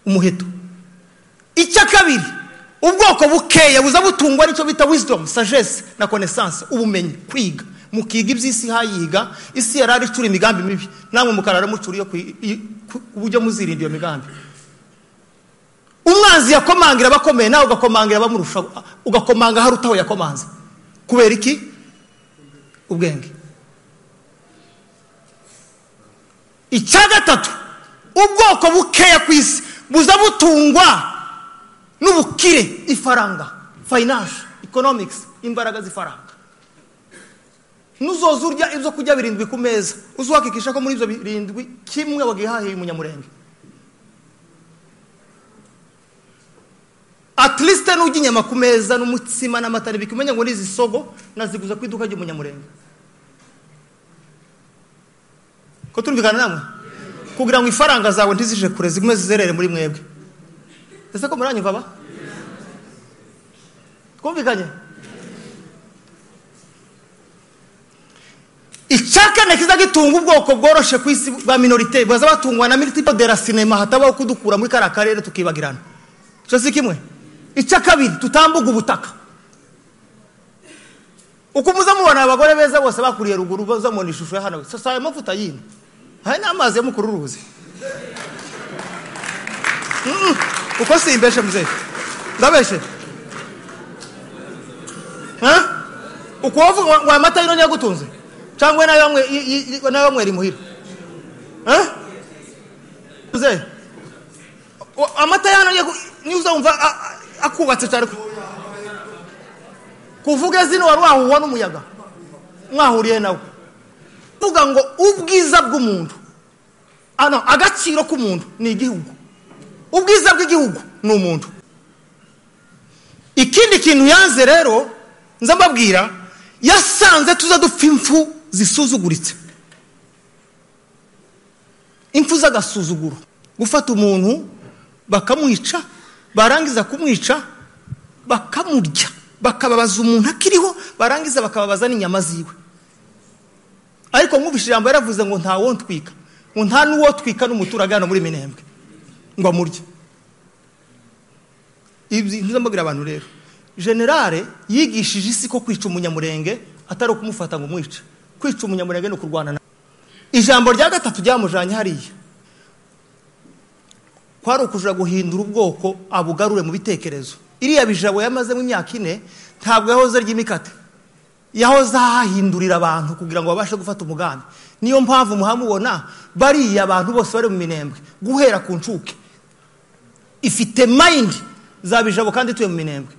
umuheto. Icya kabiri, ubwoko bukeya buza butungwa n'icyo bita wisdom, sagesse na connaissance, ubumenyi, kwiga. Mukiga iby'isi hayiga, isi yarari icura imigambi mibi, namwe mukarara mucuriye uburyo muzirinda iyo migambi. Umwanzi yakomangira bakomeye, nawe ugakomangira bamurusha, ugakomanga harutaho yakomanze. Kubera iki? Ubwenge. Icya gatatu, ubwoko bukeya ku isi buza butungwa n'ubukire, ifaranga, finance, economics, imbaraga z'ifaranga. Nuzoza urya ibyo kujya birindwi ku meza, uzuhakikisha ko muri ibyo birindwi kimwe wagihahiye umunyamurenge. At least n'ujya inyama ku meza n'umutsima n'amata bikumenya ngo nizi sogo naziguza ku iduka ry'umunyamurenge. Ko turumvikana namwe kugira ngo ifaranga zawe ntizije kure zigume zizerere muri mwebwe. Ese ko muranyumva ba? Twumvikanye? Icyakane kizagitunga ubwoko bworoshe ku isi ba minorite baza batungwa na multiple de la cinema hatabaho kudukura muri karakarere tukibagirana. Cyo si kimwe. Icya kabiri tutambuga ubutaka. Uko muza mubona abagore beza bose bakuriye ruguru baza mu ishusho ya hano. Sasa ayo mafuta yini? Hari n'amazi yo mukururuzi. Uko simbeshe mzee. Ndabeshe. Uko wa mata ino nyagutunze. Cyangwa nayo yamwe iri muhira. Mzee. Amata yana niuza umva akubatse cyane. Kuvuga zino wari wahuwa n'umuyaga. Mwahuriye nawe. Vuga ngo ubwiza bw'umuntu. Agaciro k'umuntu ni igihugu. Ubwiza bw'igihugu ni umuntu. Ikindi kintu yanze rero nzambabwira yasanze tuza dupfa impfu zisuzuguritse. Impfu z'agasuzuguro. Gufata umuntu bakamwica, barangiza kumwica bakamurya, bakababaza umuntu akiriho, barangiza bakababaza n'inyama ziwe. Ariko mwumvishije ijambo yaravuze ngo nta wontwika, ngo nta nuwo twika n'umuturage hano muri Minembwe ngo amurye. Ibi ntuzambabwira abantu rero. Generale yigishije isi ko kwica umunyamurenge atari kumufata ngo mwice. Kwica umunyamurenge no kurwana na. Ijambo rya gatatu ryamujanye hariya. Kwari ukuja guhindura ubwoko abugarure mu bitekerezo. Iriya bijabo yamaze mu myaka 4 ntabwo yahoze ry'imikate. Yahoze ahindurira abantu kugira ngo babashe gufata umugambi. Niyo mpamvu muhamubona bari abantu bose bari mu Minembwe guhera ku ncuke. Ifite mind zabijabo kandi tuye mu Minembwe.